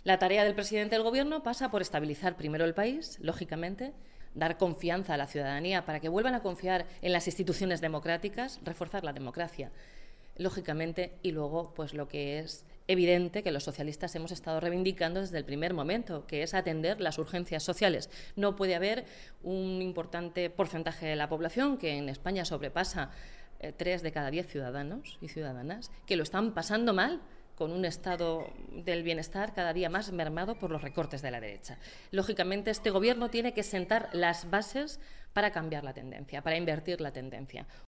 La tarea del presidente del Gobierno pasa por estabilizar primero el país, lógicamente, dar confianza a la ciudadanía para que vuelvan a confiar en las instituciones democráticas, reforzar la democracia, lógicamente, y luego, pues lo que es evidente que los socialistas hemos estado reivindicando desde el primer momento, que es atender las urgencias sociales. No puede haber un importante porcentaje de la población, que en España sobrepasa 3 de cada 10 ciudadanos y ciudadanas, que lo están pasando mal, con un estado del bienestar cada día más mermado por los recortes de la derecha. Lógicamente, este Gobierno tiene que sentar las bases para cambiar la tendencia, para invertir la tendencia.